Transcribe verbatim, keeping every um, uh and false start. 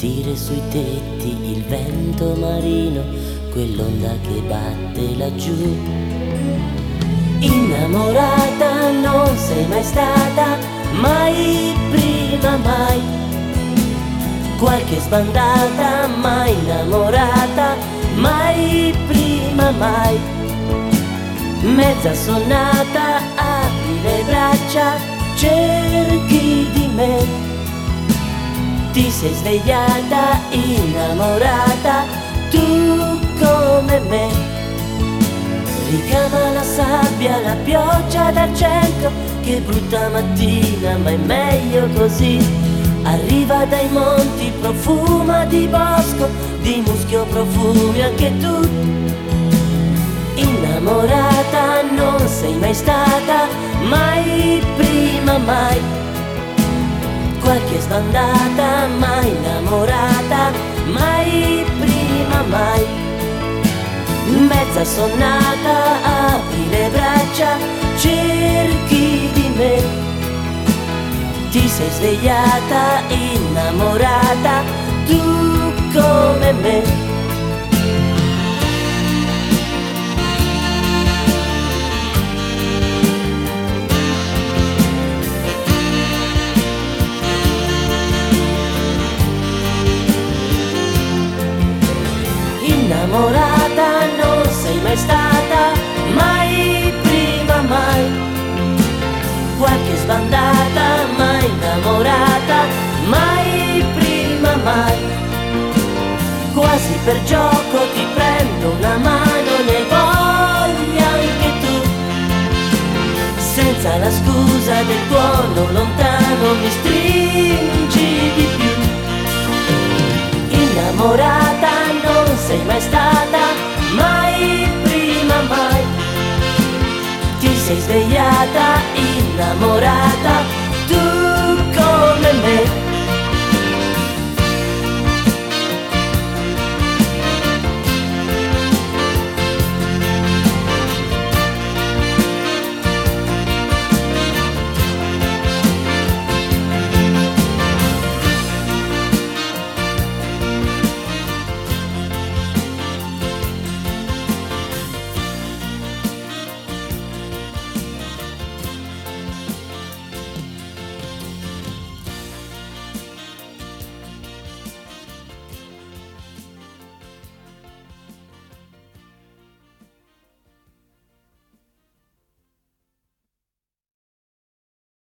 sentire sui tetti il vento marino, quell'onda che batte laggiù. Innamorata non sei mai stata, mai prima, mai. Qualche sbandata, mai innamorata, mai prima, mai. Mezza sonnata, apri le braccia, cerchi di me. Ti sei svegliata, innamorata, tu come me. Ricama la sabbia, la pioggia d'argento, che brutta mattina, ma è meglio così. Arriva dai monti, profuma di bosco, di muschio profumi anche tu. Innamorata non sei mai stata, mai prima, mai. Qualche sbandata, mai innamorata, mai prima, mai. Mezza sonnata, apri le braccia, cerchi di me. Ti sei svegliata, innamorata, tu come me. Innamorata non sei mai stata, mai prima, mai. Qualche sbandata, mai innamorata, mai prima, mai. Quasi per gioco ti prendo una mano, ne voglia anche tu. Senza la scusa del tuono lontano mi stringi di più. Innamorata non sei mai stata, mai prima, mai. Ti sei svegliata, innamorata,